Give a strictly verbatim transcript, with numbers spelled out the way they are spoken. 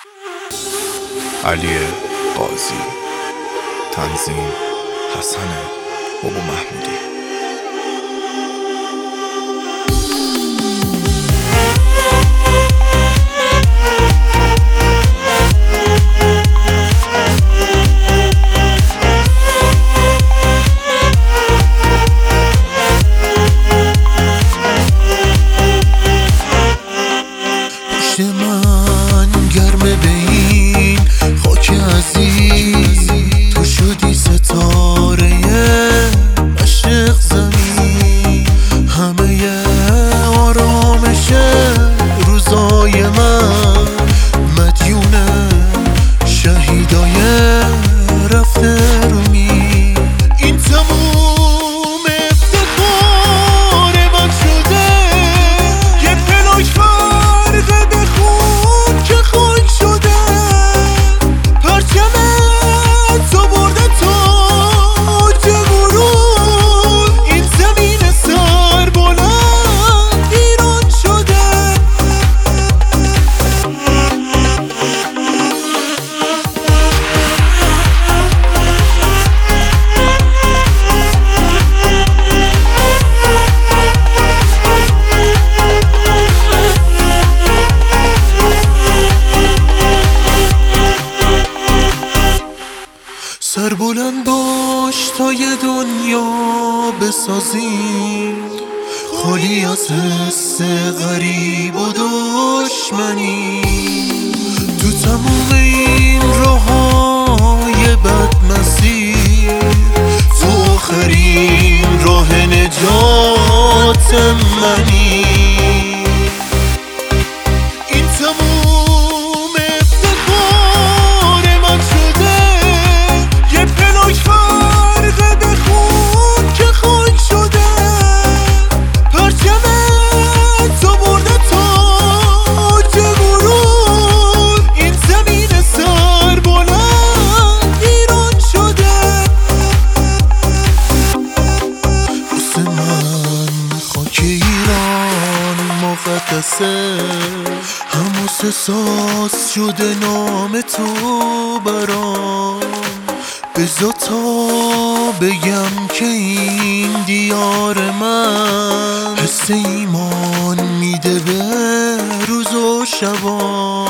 علی قاضی، تنظیم حسن بابا محمودی. پشت من گرمه به این خاک عزیز، تو شدی ستاره مشرق زمین، همه آرامش روزای من مدیون شهیدای رفته رومی. این تموم افتخار من شده یه پلاک فرقه به خون که خاک شده، پرچمت تو برده تاج غرور، این زمین سر بلند ایران شده. سر بلند باش تا یه دنیا بسازیم خالی از حس غریب و دشمنی. تو تموم این راههای بد مسیر، تو آخرین راه نجات منی. این تموم افتخار من شده یه پلاک فرقه به خون که خاک شده، پرچمت تو برده تاج غرور، این زمین سر بلند ایران شده. واسه من خاک ایران مقدسه، هموسه ساز شده نام تو برام. بذار تا بگم که این دیار من حس ایمان میده به روز و شبان.